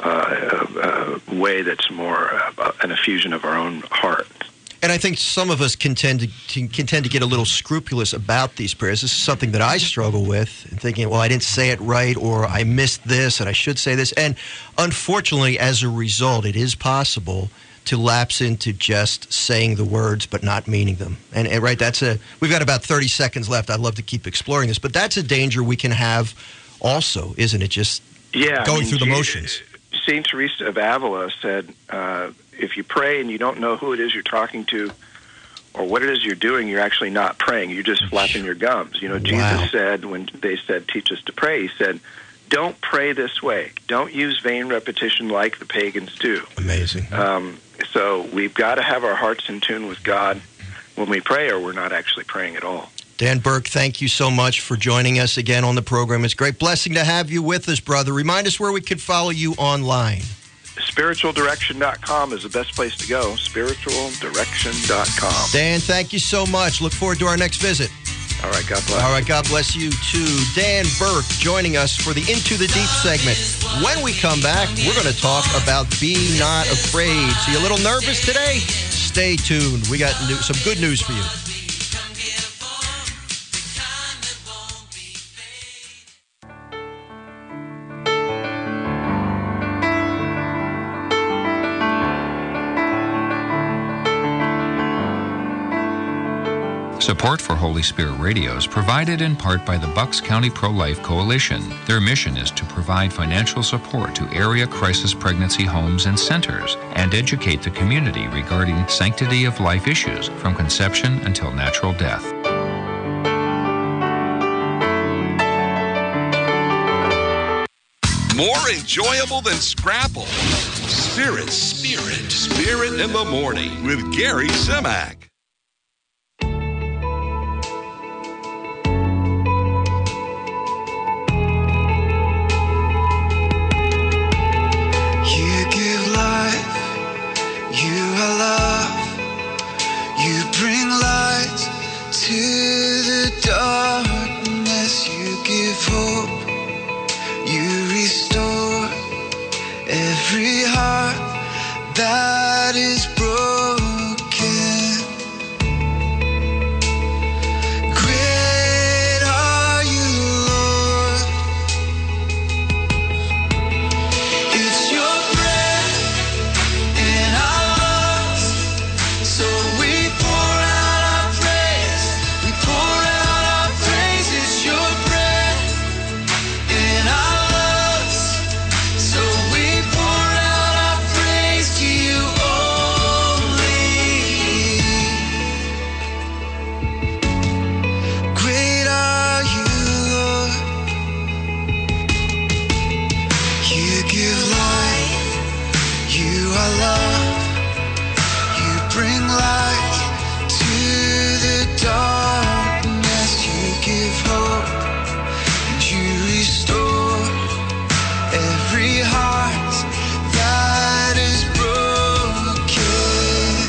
way that's more an effusion of our own heart. And I think some of us can tend to get a little scrupulous about these prayers. This is something that I struggle with, thinking, well, I didn't say it right, or I missed this, and I should say this. And unfortunately, as a result, it is possible to lapse into just saying the words but not meaning them. And we've got about 30 seconds left. I'd love to keep exploring this, but that's a danger we can have also, isn't it? Just going through the motions. St. Teresa of Avila said, if you pray and you don't know who it is you're talking to or what it is you're doing, you're actually not praying. You're just flapping your gums. You know, Jesus said, when they said, teach us to pray, he said, don't pray this way. Don't use vain repetition like the pagans do. Amazing. So we've got to have our hearts in tune with God when we pray, or we're not actually praying at all. Dan Burke, thank you so much for joining us again on the program. It's a great blessing to have you with us, brother. Remind us where we could follow you online. SpiritualDirection.com is the best place to go. SpiritualDirection.com. Dan, thank you so much. Look forward to our next visit. All right, God bless. All right, God bless you too. Dan Burke joining us for the Into the Deep segment. When we come back, we're going to talk about Be Not Afraid. So you a little nervous today? Stay tuned. We got some good news for you. Support for Holy Spirit Radio is provided in part by the Bucks County Pro-Life Coalition. Their mission is to provide financial support to area crisis pregnancy homes and centers and educate the community regarding sanctity of life issues from conception until natural death. More enjoyable than Scrapple. Spirit in the Morning with Gary Zimak. That is broken. Great are you, Lord. It's your breath in our lungs, so we pour out our praise. We pour out our praise. It's your breath in our lungs, so we pour out our praise to you only. Great are you, Lord. You give life, you are love. You bring light to the darkness. You give hope and you restore every heart that is broken.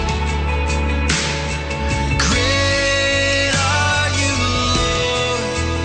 Great are you, Lord.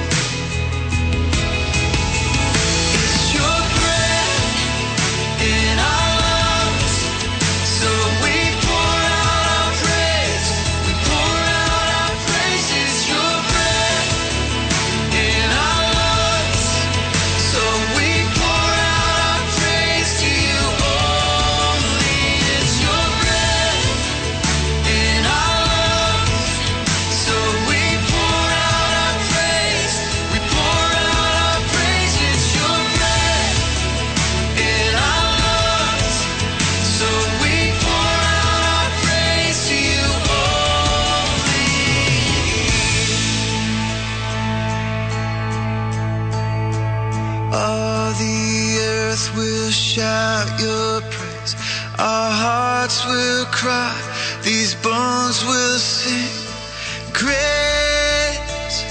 It's your breath in our lungs, so we pour out our praise. We pour out our praise. It's your breath in our lungs, so we pour out our praise to you only. It's your breath in our lungs, so we pour out our praise. We pour out our praise. It's your breath in our lungs, so we pour out our praise to you only. All the earth will shout your praise. Our hearts will cry. These bones will sing. Great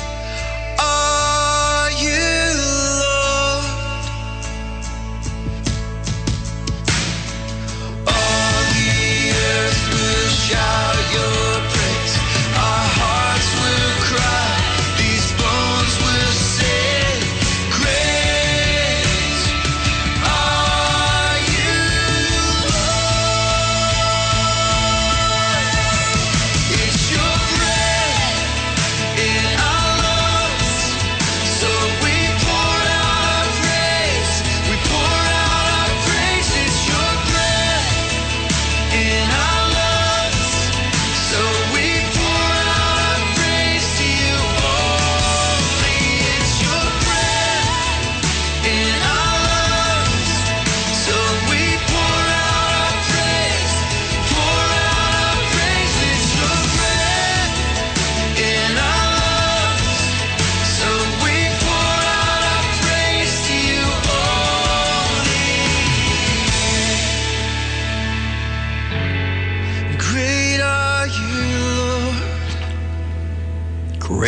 are you, Lord. All the earth will shout your praise. Our hearts will cry. These bones will sing. Great are you, Lord. It's your breath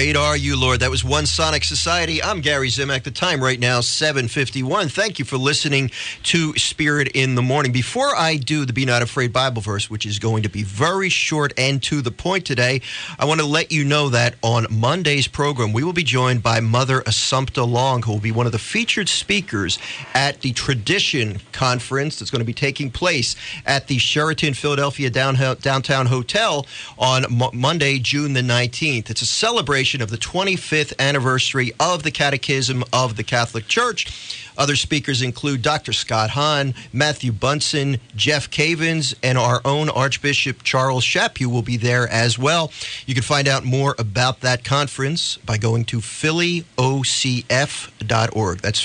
Great are you, Lord. That was One Sonic Society. I'm Gary Zimak. The time right now, 7:51. Thank you for listening to Spirit in the Morning. Before I do the Be Not Afraid Bible verse, which is going to be very short and to the point today, I want to let you know that on Monday's program, we will be joined by Mother Assumpta Long, who will be one of the featured speakers at the Tradition Conference that's going to be taking place at the Sheraton Philadelphia Downtown Hotel on Monday, June the 19th. It's a celebration of the 25th anniversary of the Catechism of the Catholic Church. Other speakers include Dr. Scott Hahn, Matthew Bunson, Jeff Cavins, and our own Archbishop Charles Chaput will be there as well. You can find out more about that conference by going to phillyocf.org. That's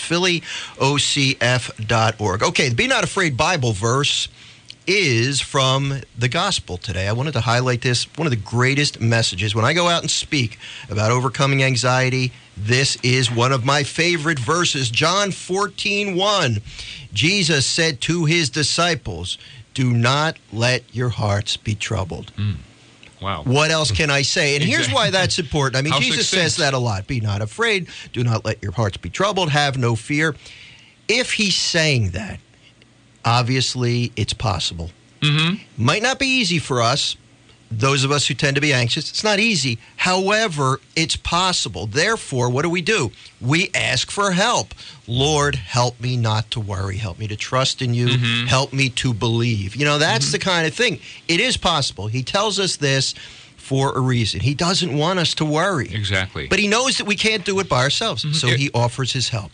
phillyocf.org. Okay, the Be Not Afraid Bible verse is from the gospel today. I wanted to highlight this, one of the greatest messages. When I go out and speak about overcoming anxiety, this is one of my favorite verses. John 14:1. Jesus said to his disciples, "Do not let your hearts be troubled." Wow. What else can I say? And here's why that's important. I mean, How Jesus succinct. says that a lot. Be not afraid. Do not let your hearts be troubled. Have no fear. If he's saying that, obviously, it's possible. Might not be easy for us, those of us who tend to be anxious. It's not easy. However, it's possible. Therefore, what do? We ask for help. Lord, help me not to worry. Help me to trust in you. Help me to believe. You know, that's the kind of thing. It is possible. He tells us this for a reason. He doesn't want us to worry. Exactly. But he knows that we can't do it by ourselves. So he offers his help.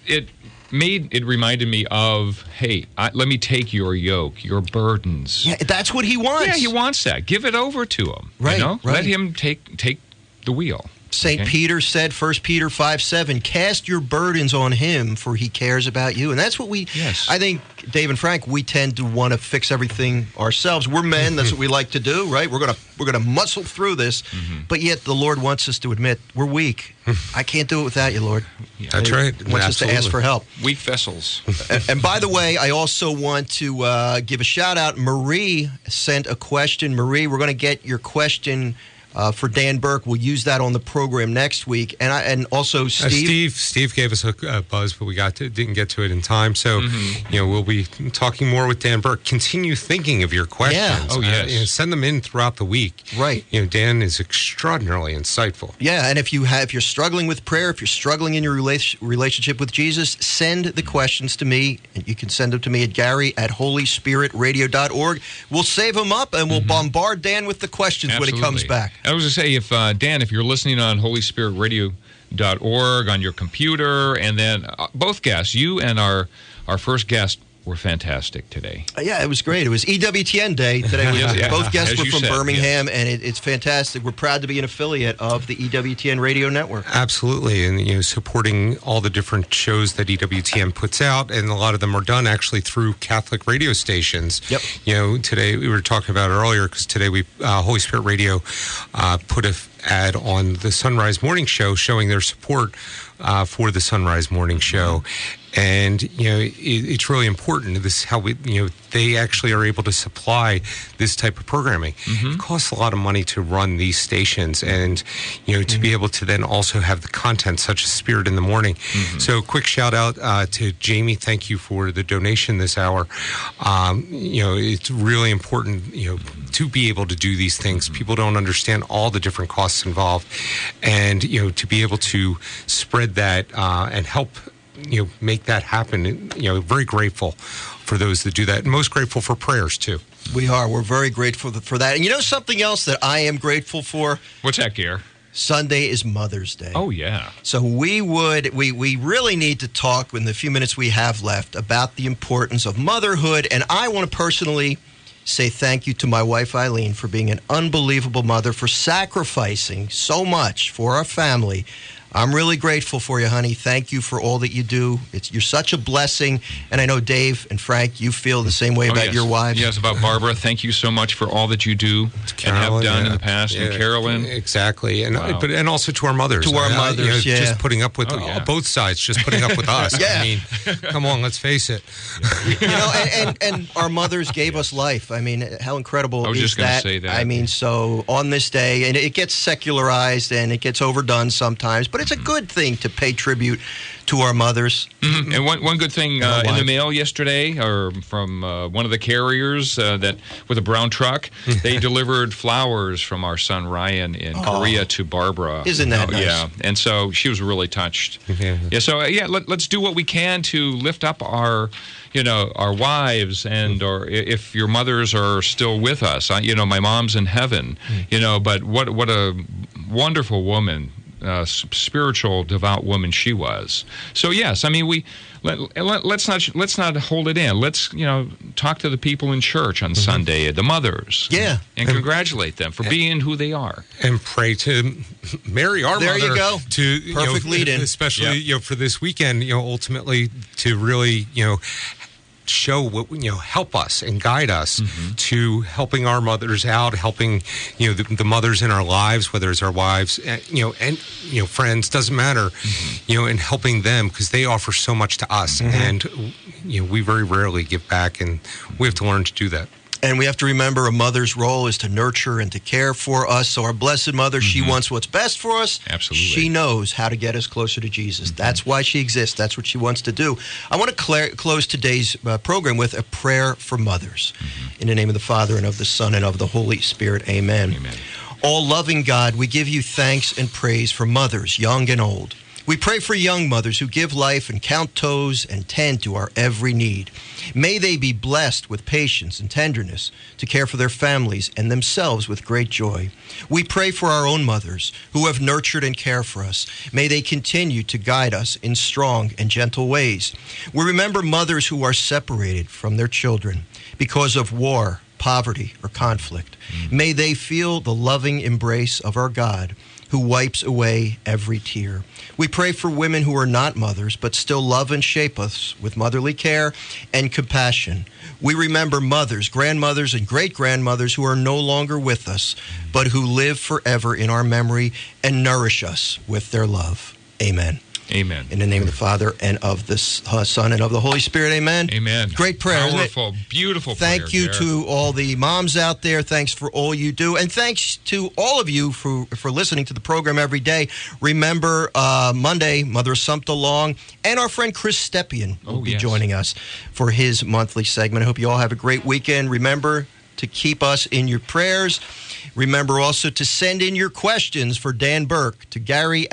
It reminded me of, hey, let me take your yoke, your burdens. Yeah, that's what he wants. Yeah, he wants that. Give it over to him. Right, You know? right. Let him take the wheel. St. Okay. Peter said, 1 Peter 5:7, cast your burdens on him, for he cares about you. And that's what I think, Dave and Frank, we tend to want to fix everything ourselves. We're men. That's what we like to do, right? We're gonna muscle through this. But yet the Lord wants us to admit we're weak. I can't do it without you, Lord. That's right. He wants us to ask for help. Weak vessels. And by the way, I also want to give a shout out. Marie sent a question. Marie, we're going to get your question for Dan Burke. We'll use that on the program next week. And also Steve. Steve gave us a buzz, but we didn't get to it in time. So, we'll be talking more with Dan Burke. Continue thinking of your questions. Yeah. Oh, yes. Send them in throughout the week. Right. Dan is extraordinarily insightful. Yeah, and if you're struggling with prayer, if you're struggling in your relationship with Jesus, send the questions to me. And you can send them to me at gary@holyspiritradio.org. We'll save them up and we'll bombard Dan with the questions when he comes back. I was going to say, Dan, if you're listening on holyspiritradio.org on your computer, and then both guests, you and our first guest, were fantastic today. Yeah, it was great. It was EWTN Day today. Both guests as were you from said, Birmingham, and it's fantastic. We're proud to be an affiliate of the EWTN radio network. Absolutely, and supporting all the different shows that EWTN puts out, and a lot of them are done actually through Catholic radio stations. Yep. Today we were talking about it earlier because today Holy Spirit Radio put an ad on the Sunrise Morning Show showing their support for the Sunrise Morning Show. And, it's really important. This is how they actually are able to supply this type of programming. It costs a lot of money to run these stations and, to be able to then also have the content such as Spirit in the Morning. So quick shout out to Jamie. Thank you for the donation this hour. It's really important, to be able to do these things. People don't understand all the different costs involved. And, to be able to spread that and help make that happen. Very grateful for those that do that, and most grateful for prayers too. We are. We're very grateful for that. And something else that I am grateful for? What's that, Gare? Sunday is Mother's Day. Oh, yeah. So we really need to talk in the few minutes we have left about the importance of motherhood. And I want to personally say thank you to my wife, Eileen, for being an unbelievable mother, for sacrificing so much for our family. I'm really grateful for you, honey. Thank you for all that you do. You're such a blessing. And I know Dave and Frank, you feel the same way about your wives. Yes, about Barbara. Thank you so much for all that you do and have done in the past. And Carolyn. Exactly. And and also to our mothers. To our mothers, Just putting up with both sides, just putting up with us. Yeah. I mean, come on, let's face it. And our mothers gave us life. I mean, how incredible I was is just going to that? say that. I mean, so on this day, and it gets secularized and it gets overdone sometimes, but it's a good thing to pay tribute to our mothers. Mm-hmm. And one good thing in the mail yesterday, or from one of the carriers that with a brown truck, they delivered flowers from our son Ryan in Korea to Barbara. Isn't that nice? Yeah, and so she was really touched. Yeah, so let's do what we can to lift up our wives, and or if your mothers are still with us. My mom's in heaven. But what a wonderful woman. Spiritual, devout woman she was. So yes, I mean let's not hold it in. Let's talk to the people in church on Sunday, the mothers, and congratulate them for being who they are, and pray to Mary, our there mother. You go. To perfect lead-in, especially for this weekend. Ultimately to really show what help us and guide us to helping our mothers out, helping the mothers in our lives, whether it's our wives and friends, doesn't matter, and helping them, because they offer so much to us, and we very rarely give back, and we have to learn to do that. And we have to remember a mother's role is to nurture and to care for us. So our Blessed Mother, she wants what's best for us. Absolutely. She knows how to get us closer to Jesus. That's why she exists. That's what she wants to do. I want to close today's program with a prayer for mothers. In the name of the Father, and of the Son, and of the Holy Spirit. Amen. Amen. All-loving God, we give you thanks and praise for mothers, young and old. We pray for young mothers who give life and count toes and tend to our every need. May they be blessed with patience and tenderness to care for their families and themselves with great joy. We pray for our own mothers who have nurtured and cared for us. May they continue to guide us in strong and gentle ways. We remember mothers who are separated from their children because of war, poverty, or conflict. May they feel the loving embrace of our God, who wipes away every tear. We pray for women who are not mothers, but still love and shape us with motherly care and compassion. We remember mothers, grandmothers, and great-grandmothers who are no longer with us, but who live forever in our memory and nourish us with their love. Amen. Amen. In the name of the Father, and of the Son, and of the Holy Spirit. Amen. Amen. Great prayer, Powerful, beautiful prayer. Thank you Gary. to all the moms out there. Thanks for all you do. And thanks to all of you for listening to the program every day. Remember, Monday, Mother Assumpta Long and our friend Chris Stepien will be joining us for his monthly segment. I hope you all have a great weekend. Remember to keep us in your prayers. Remember also to send in your questions for Dan Burke to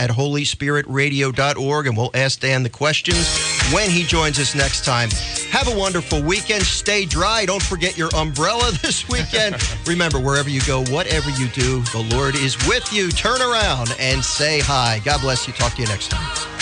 Gary@HolySpiritRadio.org, and we'll ask Dan the questions when he joins us next time. Have a wonderful weekend. Stay dry. Don't forget your umbrella this weekend. Remember, wherever you go, whatever you do, the Lord is with you. Turn around and say hi. God bless you. Talk to you next time.